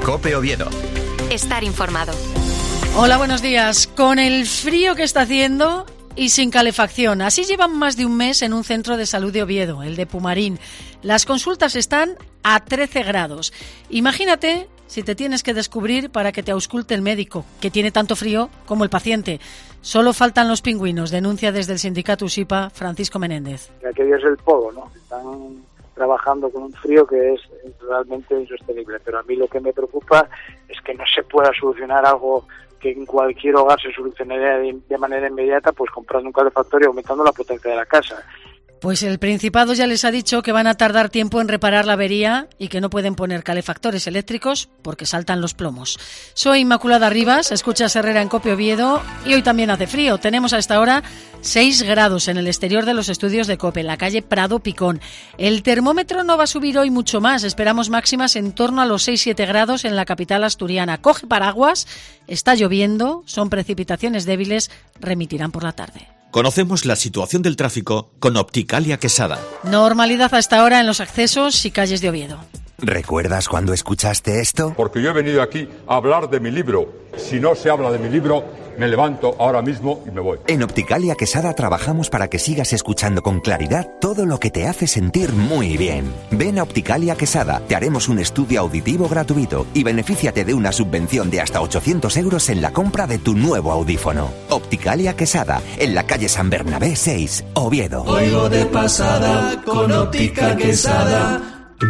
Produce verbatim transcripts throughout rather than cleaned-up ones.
COPE Oviedo. Estar informado. Hola, buenos días. Con el frío que está haciendo y sin calefacción. Así llevan más de un mes en un centro de salud de Oviedo, el de Pumarín. Las consultas están a trece grados. Imagínate si te tienes que descubrir para que te ausculte el médico, que tiene tanto frío como el paciente. Solo faltan los pingüinos, denuncia desde el sindicato USIPA Francisco Menéndez. Aquello es el pogo, ¿no? Están trabajando con un frío que es realmente insostenible. Pero a mí lo que me preocupa es que no se pueda solucionar algo que en cualquier hogar se solucionaría de, de manera inmediata, pues comprando un calefactor y aumentando la potencia de la casa. Pues el Principado ya les ha dicho que van a tardar tiempo en reparar la avería y que no pueden poner calefactores eléctricos porque saltan los plomos. Soy Inmaculada Rivas, escuchas Herrera en COPE Oviedo y hoy también hace frío. Tenemos a esta hora seis grados en el exterior de los estudios de COPE, en la calle Prado Picón. El termómetro no va a subir hoy mucho más, esperamos máximas en torno a los seis siete grados en la capital asturiana. Coge paraguas, está lloviendo, son precipitaciones débiles, remitirán por la tarde. Conocemos la situación del tráfico con Opticalia Quesada. Normalidad a esta hora en los accesos y calles de Oviedo. ¿Recuerdas cuando escuchaste esto? Porque yo he venido aquí a hablar de mi libro. Si no se habla de mi libro, me levanto ahora mismo y me voy. En Opticalia Quesada trabajamos para que sigas escuchando con claridad todo lo que te hace sentir muy bien. Ven a Opticalia Quesada, te haremos un estudio auditivo gratuito y benefíciate de una subvención de hasta ochocientos euros en la compra de tu nuevo audífono. Opticalia Quesada, en la calle San Bernabé seis, Oviedo. Oigo de pasada con Óptica Quesada.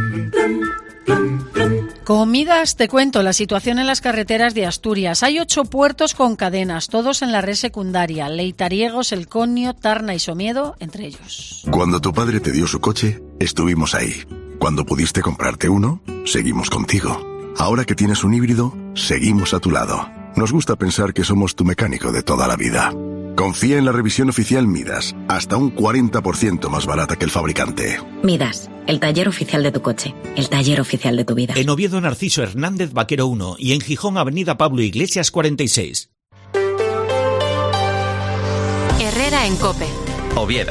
Comidas, te cuento, la situación en las carreteras de Asturias. Hay ocho puertos con cadenas, todos en la red secundaria. Leitariegos, El Conio, Tarna y Somiedo, entre ellos. Cuando tu padre te dio su coche, estuvimos ahí. Cuando pudiste comprarte uno, seguimos contigo. Ahora que tienes un híbrido, seguimos a tu lado. Nos gusta pensar que somos tu mecánico de toda la vida. Confía en la revisión oficial Midas, hasta un cuarenta por ciento más barata que el fabricante. Midas, el taller oficial de tu coche, el taller oficial de tu vida. En Oviedo, Narciso Hernández Vaquero uno y en Gijón, Avenida Pablo Iglesias cuarenta y seis. Herrera en COPE. Oviedo.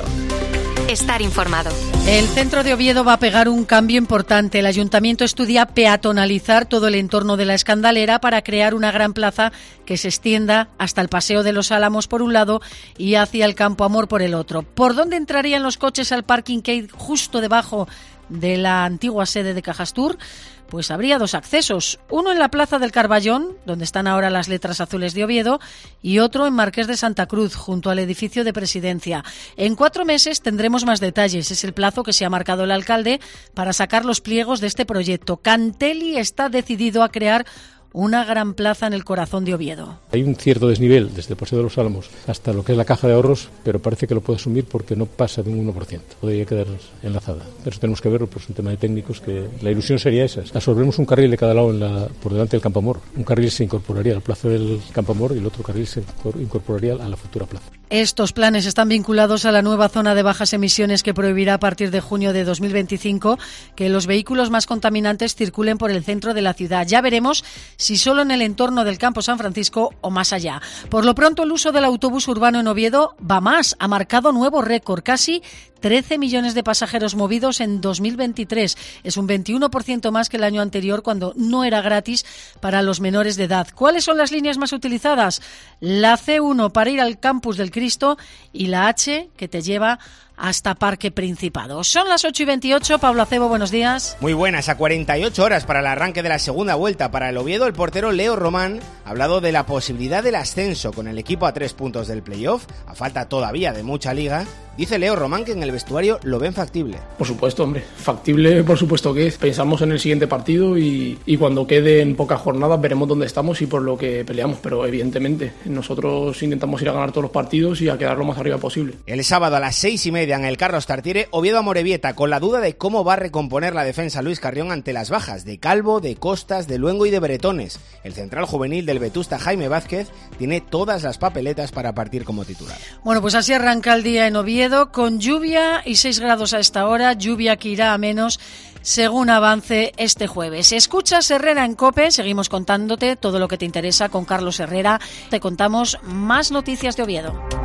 Estar informado. El centro de Oviedo va a pegar un cambio importante. El ayuntamiento estudia peatonalizar todo el entorno de la Escandalera para crear una gran plaza que se extienda hasta el Paseo de los Álamos por un lado y hacia el Campo Amor por el otro. ¿Por dónde entrarían los coches al parking que hay justo debajo de la antigua sede de Cajastur? Pues habría dos accesos, uno en la Plaza del Carballón, donde están ahora las letras azules de Oviedo, y otro en Marqués de Santa Cruz, junto al edificio de Presidencia. En cuatro meses tendremos más detalles, es el plazo que se ha marcado el alcalde para sacar los pliegos de este proyecto. Cantelli está decidido a crear una gran plaza en el corazón de Oviedo. Hay un cierto desnivel desde el Paseo de los Álamos hasta lo que es la Caja de Ahorros, pero parece que lo puede asumir porque no pasa de un uno por ciento. Podría quedar enlazada. Pero tenemos que verlo, pues es un tema de técnicos que la ilusión sería esa. Absorbemos un carril de cada lado en la, por delante del Campo Amor. Un carril se incorporaría a la plaza del Campo Amor y el otro carril se incorporaría a la futura plaza. Estos planes están vinculados a la nueva zona de bajas emisiones que prohibirá a partir de junio de dos mil veinticinco que los vehículos más contaminantes circulen por el centro de la ciudad. Ya veremos si solo en el entorno del Campo San Francisco o más allá. Por lo pronto, el uso del autobús urbano en Oviedo va más. Ha marcado nuevo récord, casi trece millones de pasajeros movidos en dos mil veintitrés. Es un veintiuno por ciento más que el año anterior, cuando no era gratis para los menores de edad. ¿Cuáles son las líneas más utilizadas? La ce uno para ir al Campus del Cristo y la H que te lleva hasta Parque Principado. Son las ocho y veintiocho. Pablo Acebo, buenos días. Muy buenas. A cuarenta y ocho horas para el arranque de la segunda vuelta para el Oviedo, el portero Leo Román ha hablado de la posibilidad del ascenso con el equipo a tres puntos del playoff, a falta todavía de mucha liga. Dice Leo Román que en el vestuario lo ven factible. Por supuesto, hombre. Factible, por supuesto que es. Pensamos en el siguiente partido y, y cuando queden pocas jornadas veremos dónde estamos y por lo que peleamos. Pero evidentemente, nosotros intentamos ir a ganar todos los partidos y a quedar lo más arriba posible. El sábado a las seis y media en el Carlos Tartiere, Oviedo Amorebieta, con la duda de cómo va a recomponer la defensa Luis Carrión ante las bajas de Calvo, de Costas, de Luengo y de Bretones. El central juvenil del Vetusta, Jaime Vázquez, tiene todas las papeletas para partir como titular. Bueno, pues así arranca el día en Oviedo, con lluvia y seis grados a esta hora, lluvia que irá a menos según avance este jueves. Escuchas Herrera en COPE, seguimos contándote todo lo que te interesa con Carlos Herrera. Te contamos más noticias de Oviedo.